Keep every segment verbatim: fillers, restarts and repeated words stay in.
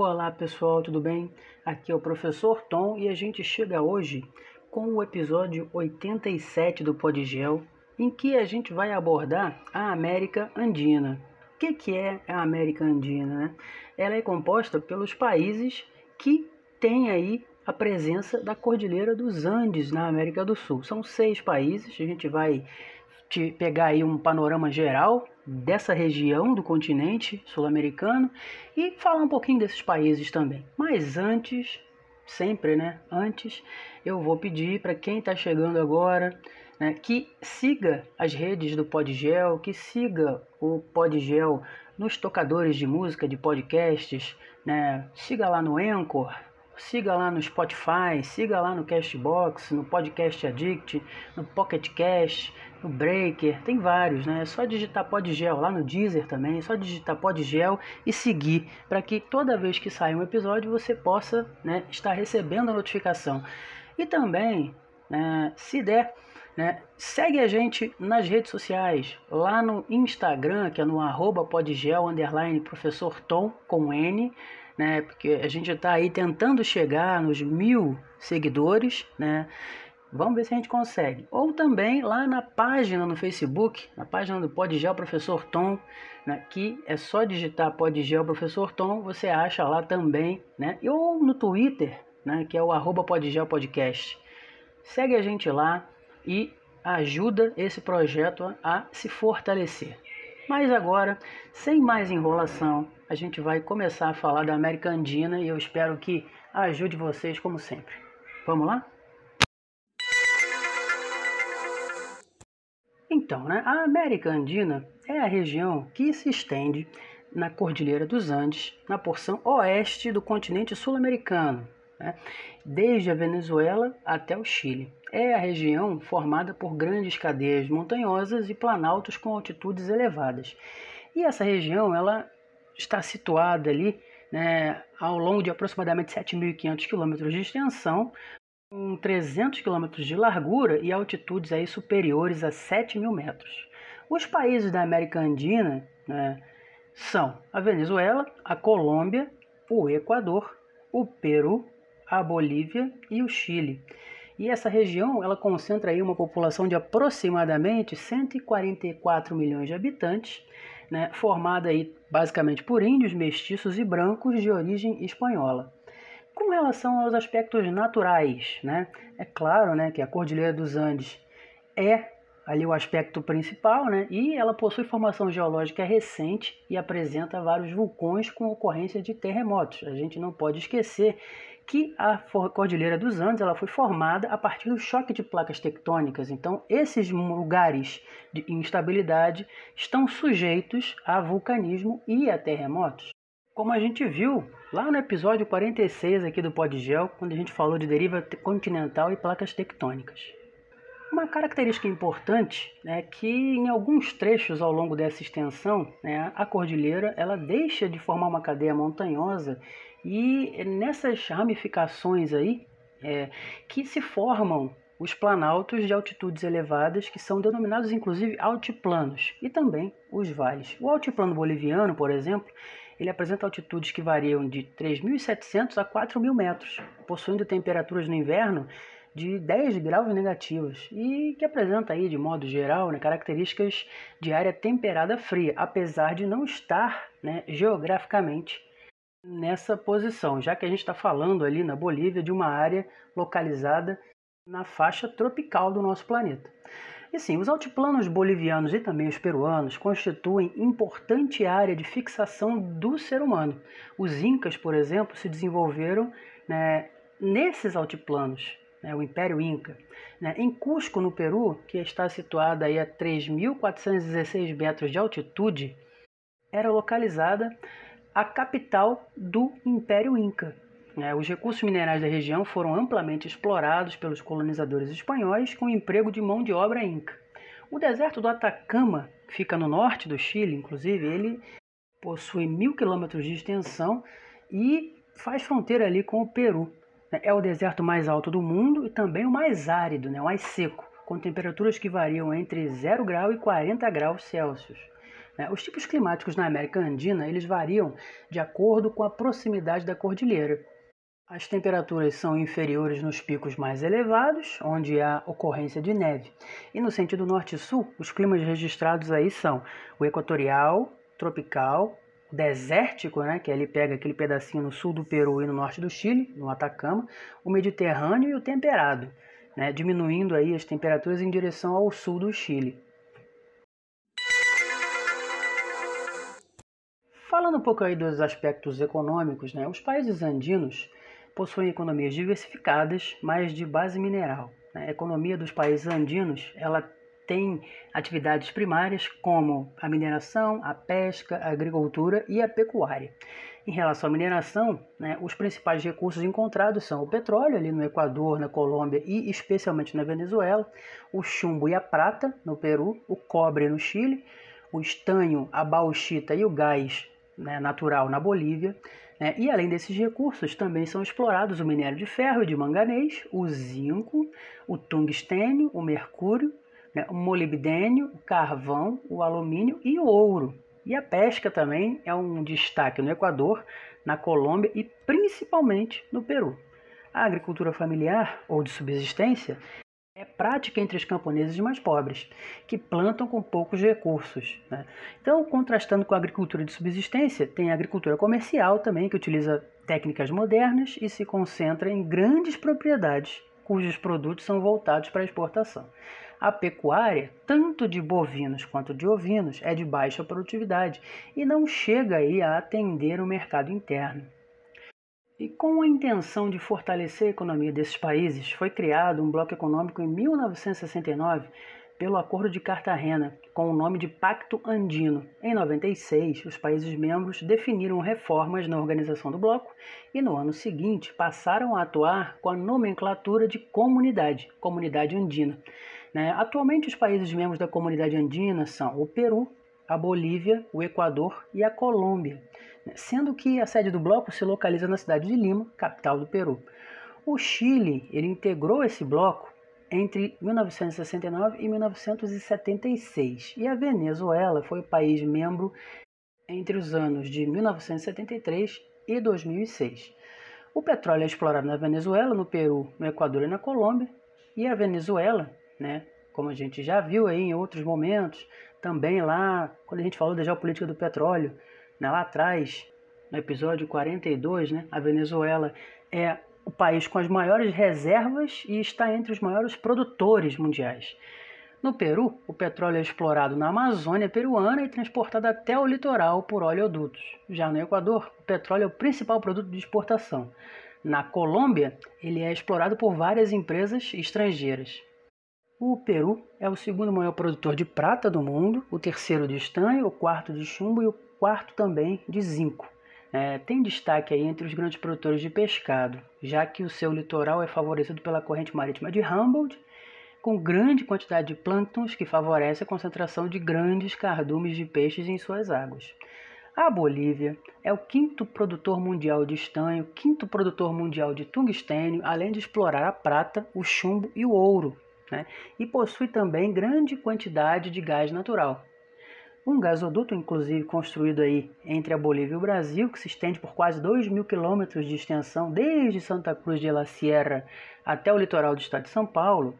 Olá pessoal, tudo bem? Aqui é o professor Tom e a gente chega hoje com o episódio oitenta e sete do Podgel, em que a gente vai abordar a América Andina. O que, que é a América Andina, né? Ela é composta pelos países que têm aí a presença da Cordilheira dos Andes na América do Sul. São seis países, a gente vai te pegar aí um panorama geral dessa região do continente sul-americano e falar um pouquinho desses países também. Mas antes, sempre, né? Antes, eu vou pedir para quem está chegando agora, né, que siga as redes do Podgel, que siga o Podgel nos tocadores de música, de podcasts, né? Siga lá no Anchor, siga lá no Spotify, siga lá no Castbox, no Podcast Addict, no Pocket Cast, no Breaker, tem vários, né? É só digitar Podgel, lá no Deezer também, é só digitar Podgel e seguir, para que toda vez que sair um episódio você possa, né, estar recebendo a notificação. E também, né, se der, né, segue a gente nas redes sociais, lá no Instagram, que é no arroba podgel, underline professor Tom, com N, né, porque a gente está aí tentando chegar nos mil seguidores, né? Vamos ver se a gente consegue. Ou também lá na página no Facebook, na página do Podgel Professor Tom, né, que é só digitar Podgel Professor Tom, você acha lá também, né? Ou no Twitter, né, que é o arroba Podgel Podcast. Segue a gente lá e ajuda esse projeto a, a se fortalecer. Mas agora, sem mais enrolação, a gente vai começar a falar da América Andina e eu espero que ajude vocês como sempre. Vamos lá? Então, né, a América Andina é a região que se estende na Cordilheira dos Andes, na porção oeste do continente sul-americano, né, desde a Venezuela até o Chile. É a região formada por grandes cadeias montanhosas e planaltos com altitudes elevadas. E essa região ela está situada ali, né, ao longo de aproximadamente sete mil e quinhentos quilômetros de extensão, com trezentos quilômetros de largura e altitudes aí superiores a sete mil metros. Os países da América Andina, né, são a Venezuela, a Colômbia, o Equador, o Peru, a Bolívia e o Chile. E essa região ela concentra aí uma população de aproximadamente cento e quarenta e quatro milhões de habitantes, né, formada aí basicamente por índios, mestiços e brancos de origem espanhola. Com relação aos aspectos naturais, né? É claro, né, que a Cordilheira dos Andes é ali o aspecto principal, né? E ela possui formação geológica recente e apresenta vários vulcões com ocorrência de terremotos. A gente não pode esquecer que a Cordilheira dos Andes ela foi formada a partir do choque de placas tectônicas. Então, esses lugares de instabilidade estão sujeitos a vulcanismo e a terremotos. Como a gente viu lá no episódio quarenta e seis aqui do Podgel, quando a gente falou de deriva continental e placas tectônicas. Uma característica importante é que em alguns trechos ao longo dessa extensão, né, a cordilheira ela deixa de formar uma cadeia montanhosa e nessas ramificações aí é, que se formam os planaltos de altitudes elevadas, que são denominados inclusive altiplanos, e também os vales. O altiplano boliviano, por exemplo, ele apresenta altitudes que variam de três mil e setecentos a quatro mil metros, possuindo temperaturas no inverno de dez graus negativos e que apresenta aí, de modo geral, né, características de área temperada fria, apesar de não estar, né, geograficamente nessa posição, já que a gente está falando ali na Bolívia de uma área localizada na faixa tropical do nosso planeta. E sim, os altiplanos bolivianos e também os peruanos constituem importante área de fixação do ser humano. Os incas, por exemplo, se desenvolveram, né, nesses altiplanos, né, o Império Inca. Né, em Cusco, no Peru, que está situado aí a três mil quatrocentos e dezesseis metros de altitude, era localizada a capital do Império Inca. Os recursos minerais da região foram amplamente explorados pelos colonizadores espanhóis com o emprego de mão de obra inca. O deserto do Atacama, que fica no norte do Chile, inclusive, ele possui mil quilômetros de extensão e faz fronteira ali com o Peru. É o deserto mais alto do mundo e também o mais árido, né, o mais seco, com temperaturas que variam entre zero grau e quarenta graus Celsius. né? Os tipos climáticos na América Andina eles variam de acordo com a proximidade da cordilheira. As temperaturas são inferiores nos picos mais elevados, onde há ocorrência de neve. E no sentido norte-sul, os climas registrados aí são o equatorial, tropical, o desértico, né, que ele pega aquele pedacinho no sul do Peru e no norte do Chile, no Atacama, o mediterrâneo e o temperado, né, diminuindo aí as temperaturas em direção ao sul do Chile. Falando um pouco aí dos aspectos econômicos, né, os países andinos possuem economias diversificadas, mas de base mineral. A economia dos países andinos ela tem atividades primárias como a mineração, a pesca, a agricultura e a pecuária. Em relação à mineração, né, os principais recursos encontrados são o petróleo, ali no Equador, na Colômbia e especialmente na Venezuela, o chumbo e a prata, no Peru, o cobre no Chile, o estanho, a bauxita e o gás, né, natural na Bolívia. É, e além desses recursos, também são explorados o minério de ferro e de manganês, o zinco, o tungstênio, o mercúrio, né, o molibdênio, o carvão, o alumínio e o ouro. E a pesca também é um destaque no Equador, na Colômbia e principalmente no Peru. A agricultura familiar ou de subsistência é prática entre os camponeses mais pobres, que plantam com poucos recursos, né? Então, contrastando com a agricultura de subsistência, tem a agricultura comercial também, que utiliza técnicas modernas e se concentra em grandes propriedades, cujos produtos são voltados para a exportação. A pecuária, tanto de bovinos quanto de ovinos, é de baixa produtividade e não chega aí a atender o mercado interno. E com a intenção de fortalecer a economia desses países, foi criado um bloco econômico em mil novecentos e sessenta e nove pelo Acordo de Cartagena, com o nome de Pacto Andino. Em noventa e seis, os países membros definiram reformas na organização do bloco e no ano seguinte passaram a atuar com a nomenclatura de Comunidade, Comunidade Andina. Né? Atualmente, os países membros da Comunidade Andina são o Peru, a Bolívia, o Equador e a Colômbia, sendo que a sede do bloco se localiza na cidade de Lima, capital do Peru. O Chile ele integrou esse bloco entre mil novecentos e sessenta e nove e mil novecentos e setenta e seis, e a Venezuela foi o país membro entre os anos de mil novecentos e setenta e três e dois mil e seis. O petróleo é explorado na Venezuela, no Peru, no Equador e na Colômbia, e a Venezuela, né, como a gente já viu aí em outros momentos, também lá, quando a gente falou da geopolítica do petróleo, né, lá atrás, no episódio quarenta e dois, né, a Venezuela é o país com as maiores reservas e está entre os maiores produtores mundiais. No Peru, o petróleo é explorado na Amazônia peruana e transportado até o litoral por oleodutos. Já no Equador, o petróleo é o principal produto de exportação. Na Colômbia, ele é explorado por várias empresas estrangeiras. O Peru é o segundo maior produtor de prata do mundo, o terceiro de estanho, o quarto de chumbo e o quarto também de zinco. É, tem destaque aí entre os grandes produtores de pescado, já que o seu litoral é favorecido pela corrente marítima de Humboldt, com grande quantidade de plânctons que favorece a concentração de grandes cardumes de peixes em suas águas. A Bolívia é o quinto produtor mundial de estanho, quinto produtor mundial de tungstênio, além de explorar a prata, o chumbo e o ouro, né? E possui também grande quantidade de gás natural. Um gasoduto, inclusive, construído aí entre a Bolívia e o Brasil, que se estende por quase dois mil quilômetros de extensão, desde Santa Cruz de la Sierra até o litoral do estado de São Paulo,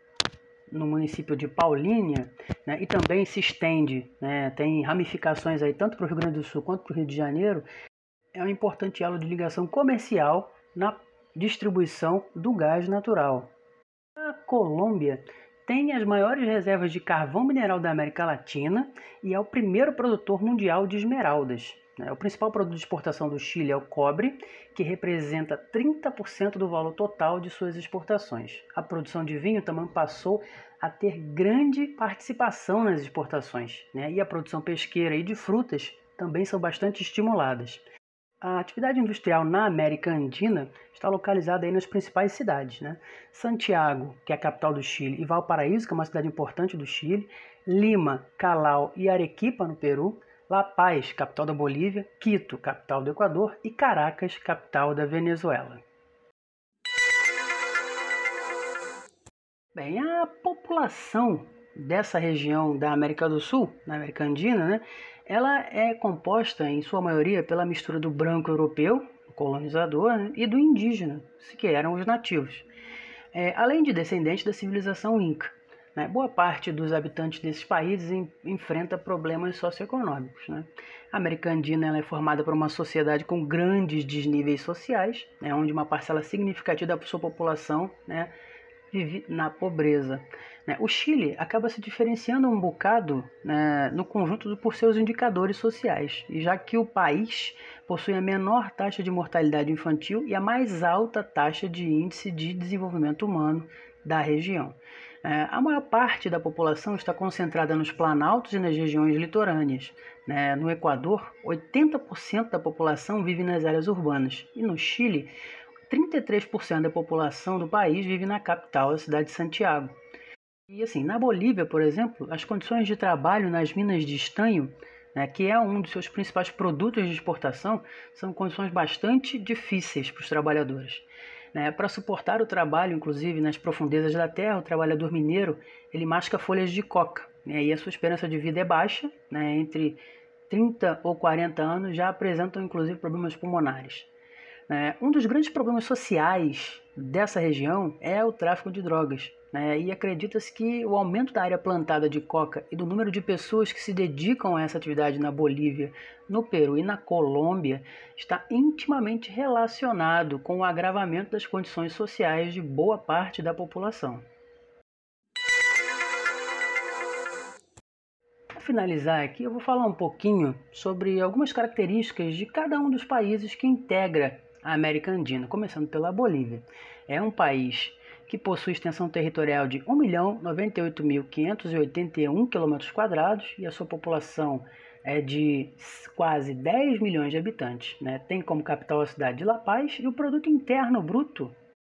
no município de Paulínia, né, e também se estende, né, tem ramificações aí tanto para o Rio Grande do Sul quanto para o Rio de Janeiro, é um importante elo de ligação comercial na distribuição do gás natural. A Colômbia tem as maiores reservas de carvão mineral da América Latina e é o primeiro produtor mundial de esmeraldas. O principal produto de exportação do Chile é o cobre, que representa trinta por cento do valor total de suas exportações. A produção de vinho também passou a ter grande participação nas exportações, né? E a produção pesqueira e de frutas também são bastante estimuladas. A atividade industrial na América Andina está localizada aí nas principais cidades, né? Santiago, que é a capital do Chile, e Valparaíso, que é uma cidade importante do Chile, Lima, Calau e Arequipa, no Peru, La Paz, capital da Bolívia, Quito, capital do Equador, e Caracas, capital da Venezuela. Bem, a população dessa região da América do Sul, da América Andina, né, ela é composta, em sua maioria, pela mistura do branco europeu, o colonizador, né, e do indígena, que eram os nativos, é, além de descendentes da civilização Inca. Né, boa parte dos habitantes desses países em, enfrenta problemas socioeconômicos. Né. A América Andina ela é formada por uma sociedade com grandes desníveis sociais, né, onde uma parcela significativa da sua população, né, vive na pobreza. Né. O Chile acaba se diferenciando um bocado, né, no conjunto do, por seus indicadores sociais, já que o país possui a menor taxa de mortalidade infantil e a mais alta taxa de índice de desenvolvimento humano da região. É, a maior parte da população está concentrada nos planaltos e nas regiões litorâneas. Né? No Equador, oitenta por cento da população vive nas áreas urbanas. E no Chile, trinta e três por cento da população do país vive na capital, a cidade de Santiago. E assim, na Bolívia, por exemplo, as condições de trabalho nas minas de estanho, né, que é um dos seus principais produtos de exportação, são condições bastante difíceis para os trabalhadores. Né, para suportar o trabalho, inclusive nas profundezas da terra, o trabalhador mineiro ele masca folhas de coca, né, e a sua esperança de vida é baixa, né, entre trinta ou quarenta anos já apresentam inclusive problemas pulmonares. É, um dos grandes problemas sociais dessa região é o tráfico de drogas, né? E acredita-se que o aumento da área plantada de coca e do número de pessoas que se dedicam a essa atividade na Bolívia, no Peru e na Colômbia está intimamente relacionado com o agravamento das condições sociais de boa parte da população. Para finalizar aqui, eu vou falar um pouquinho sobre algumas características de cada um dos países que integra a América Andina, começando pela Bolívia. É um país que possui extensão territorial de um milhão noventa e oito mil quinhentos e oitenta e um quilômetros quadrados e a sua população é de quase dez milhões de habitantes. Né? Tem como capital a cidade de La Paz e o produto interno bruto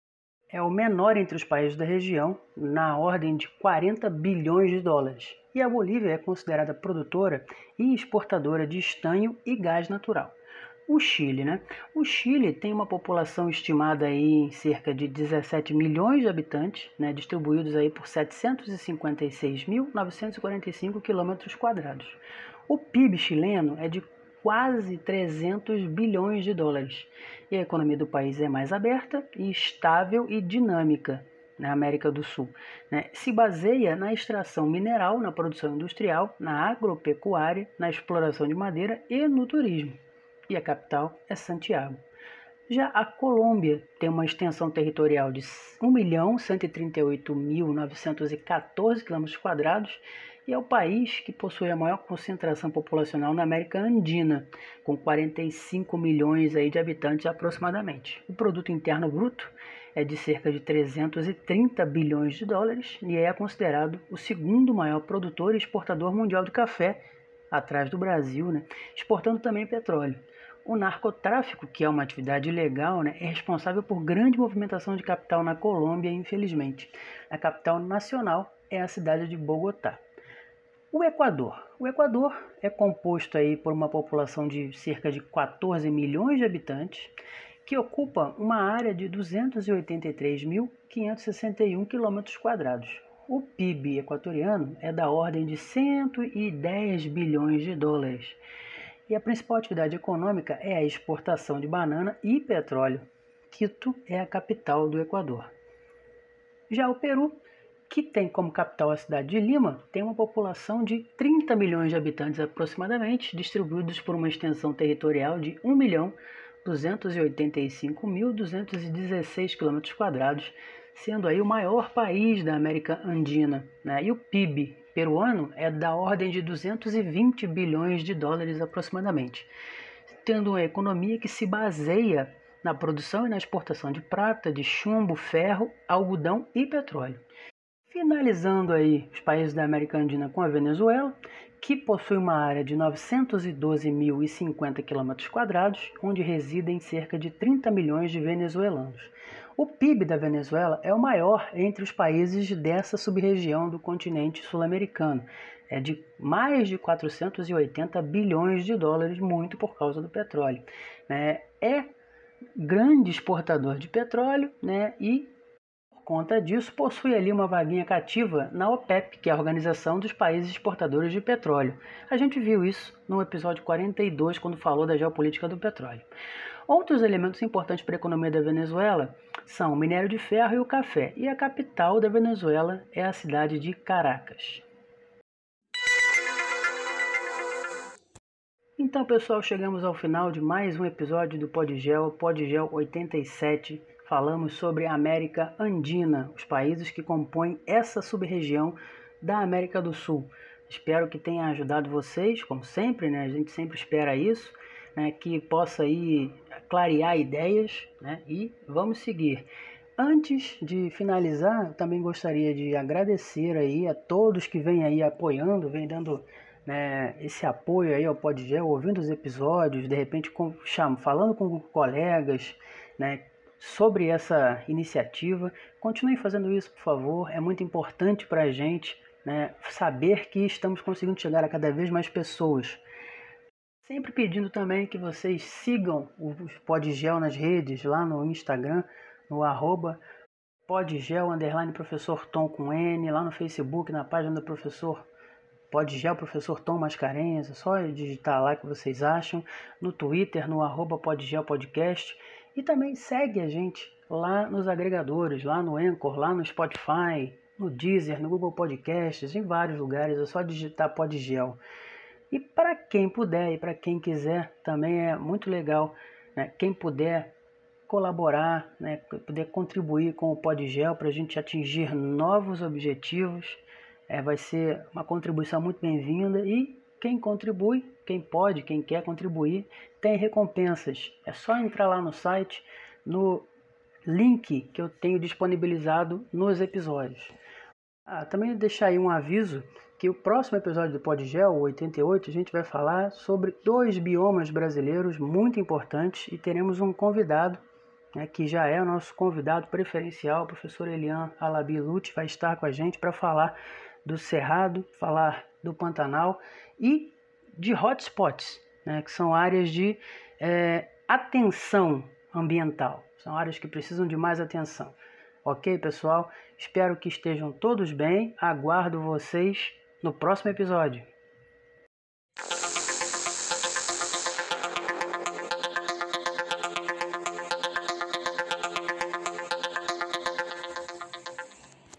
é o menor entre os países da região, na ordem de quarenta bilhões de dólares. E a Bolívia é considerada produtora e exportadora de estanho e gás natural. O Chile, né? O Chile tem uma população estimada aí em cerca de dezessete milhões de habitantes, né, distribuídos aí por setecentos e cinquenta e seis mil novecentos e quarenta e cinco quilômetros quadrados. O P I B chileno é de quase trezentos bilhões de dólares. E a economia do país é mais aberta, e estável e dinâmica na América do Sul. Né? Se baseia na extração mineral, na produção industrial, na agropecuária, na exploração de madeira e no turismo. E a capital é Santiago. Já a Colômbia tem uma extensão territorial de um milhão cento e trinta e oito mil novecentos e quatorze quilômetros quadrados e é o país que possui a maior concentração populacional na América Andina, com quarenta e cinco milhões aí de habitantes aproximadamente. O produto interno bruto é de cerca de trezentos e trinta bilhões de dólares e é considerado o segundo maior produtor e exportador mundial de café, atrás do Brasil, né? Exportando também petróleo. O narcotráfico, que é uma atividade ilegal, né, é responsável por grande movimentação de capital na Colômbia, infelizmente. A capital nacional é a cidade de Bogotá. O Equador. O Equador é composto aí por uma população de cerca de quatorze milhões de habitantes, que ocupa uma área de duzentos e oitenta e três mil quinhentos e sessenta e um quilômetros quadrados. O P I B equatoriano é da ordem de cento e dez bilhões de dólares. E a principal atividade econômica é a exportação de banana e petróleo. Quito é a capital do Equador. Já o Peru, que tem como capital a cidade de Lima, tem uma população de trinta milhões de habitantes aproximadamente, distribuídos por uma extensão territorial de um milhão duzentos e oitenta e cinco mil duzentos e dezesseis quilômetros quadrados, sendo aí o maior país da América Andina. Né? E o P I B peruano é da ordem de duzentos e vinte bilhões de dólares aproximadamente, tendo uma economia que se baseia na produção e na exportação de prata, de chumbo, ferro, algodão e petróleo. Finalizando aí os países da América Andina com a Venezuela, que possui uma área de novecentos e doze mil e cinquenta quilômetros quadrados, onde residem cerca de trinta milhões de venezuelanos. O P I B da Venezuela é o maior entre os países dessa sub-região do continente sul-americano. É de mais de quatrocentos e oitenta bilhões de dólares, muito por causa do petróleo. É grande exportador de petróleo, né, e conta disso, possui ali uma vaguinha cativa na OPEP, que é a Organização dos Países Exportadores de Petróleo. A gente viu isso no episódio quarenta e dois, quando falou da geopolítica do petróleo. Outros elementos importantes para a economia da Venezuela são o minério de ferro e o café, e a capital da Venezuela é a cidade de Caracas. Então, pessoal, chegamos ao final de mais um episódio do Podgel, Podgel oitenta e sete. Falamos sobre a América Andina, os países que compõem essa sub-região da América do Sul. Espero que tenha ajudado vocês, como sempre, né? A gente sempre espera isso, né? Que possa aí clarear ideias, né? E vamos seguir. Antes de finalizar, eu também gostaria de agradecer aí a todos que vêm aí apoiando, vêm dando, né, esse apoio aí ao Podgel, ouvindo os episódios, de repente com, chamo, falando com colegas, né, sobre essa iniciativa. Continuem fazendo isso, por favor, é muito importante para a gente, né, saber que estamos conseguindo chegar a cada vez mais pessoas. Sempre pedindo também que vocês sigam o Podgel nas redes, lá no Instagram, no arroba Podgel, underline professor Tom com N, lá no Facebook, na página do professor Podgel, professor Tom Mascarenhas, é só digitar lá que vocês acham, no Twitter, no arroba Podgel Podcast, e também segue a gente lá nos agregadores, lá no Anchor, lá no Spotify, no Deezer, no Google Podcasts, em vários lugares, é só digitar Podgel. E para quem puder e para quem quiser, também é muito legal, né? Quem puder colaborar, né? Poder contribuir com o Podgel para a gente atingir novos objetivos, é, vai ser uma contribuição muito bem-vinda. E quem contribui, quem pode, quem quer contribuir, tem recompensas. É só entrar lá no site, no link que eu tenho disponibilizado nos episódios. Ah, também deixar aí um aviso que o próximo episódio do Podgel, o oitenta e oito, a gente vai falar sobre dois biomas brasileiros muito importantes e teremos um convidado, né, que já é o nosso convidado preferencial, o professor Elian Alabi Lute, vai estar com a gente para falar do Cerrado, falar do Pantanal e de hotspots, né, que são áreas de é, atenção ambiental, são áreas que precisam de mais atenção. Ok, pessoal? Espero que estejam todos bem, aguardo vocês no próximo episódio.